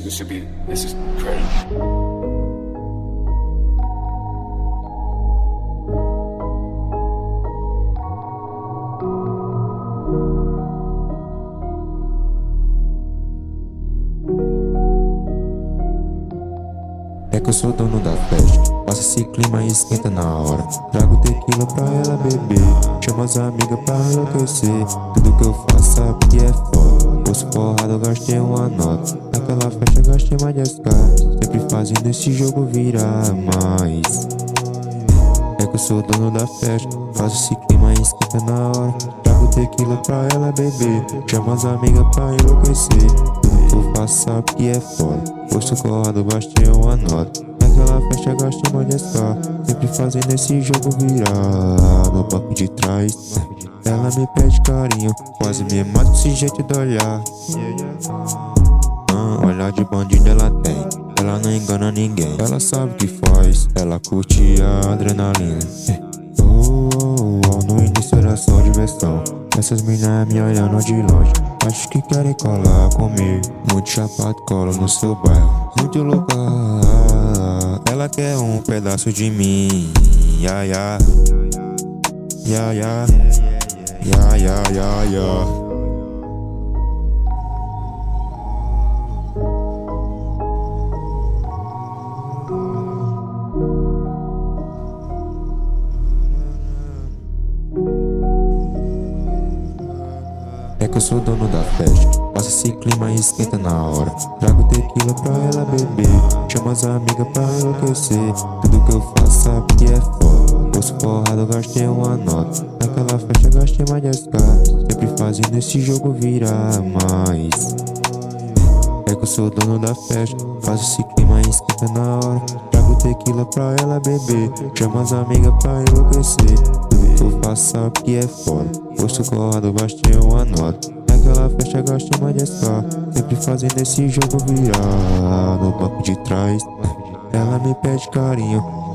This is crazy. É que eu sou dono da festa, faço esse clima e esquenta na hora. Trago tequila pra ela beber, chamo as amigas pra enlouquecer. Tudo que eu faço sabe que é foda, fosse porrada eu gastei uma nota. Naquela festa gastei mais 10k, sempre fazendo esse jogo virar mais. É que eu sou dono da festa, faço esse clima e esquenta na hora. Trago tequila pra ela beber, chamo as amigas pra enlouquecer. Tudo que eu faço sabe que é foda, posto colado, bastei uma nota. Naquela festa gastei mais 10k, sempre fazendo esse jogo virar. No banco de trás, ela me pede carinho, quase me mata com esse jeito de olhar. Olhar de bandido ela tem, ela não engana ninguém. Ela sabe o que faz, ela curte a adrenalina. No início era só diversão, essas minas me olhando de longe, acho que querem colar comigo. Muito chapado cola no seu bairro, muito louca. Ela quer um pedaço de mim. Ya ya, ya ya, ya ya ya ya. É que eu sou dono da festa, faço esse clima e esquenta na hora. Trago tequila pra ela beber, chamo as amigas pra enlouquecer. Tudo que eu faço sabe que é foda, fosse porrada eu gastei uma nota. Naquela festa gastei mais 10k, sempre fazendo esse jogo virar mais. É que eu sou dono da festa, faço esse clima e esquenta na hora. Trago tequila pra ela beber, chamo as amigas pra enlouquecer. Tudo que eu faço sabe que é foda, posto colado, bastei uma nota. Naquela festa gastei mais 10k, sempre fazendo esse jogo virar. No banco de trás, ela me pede carinho,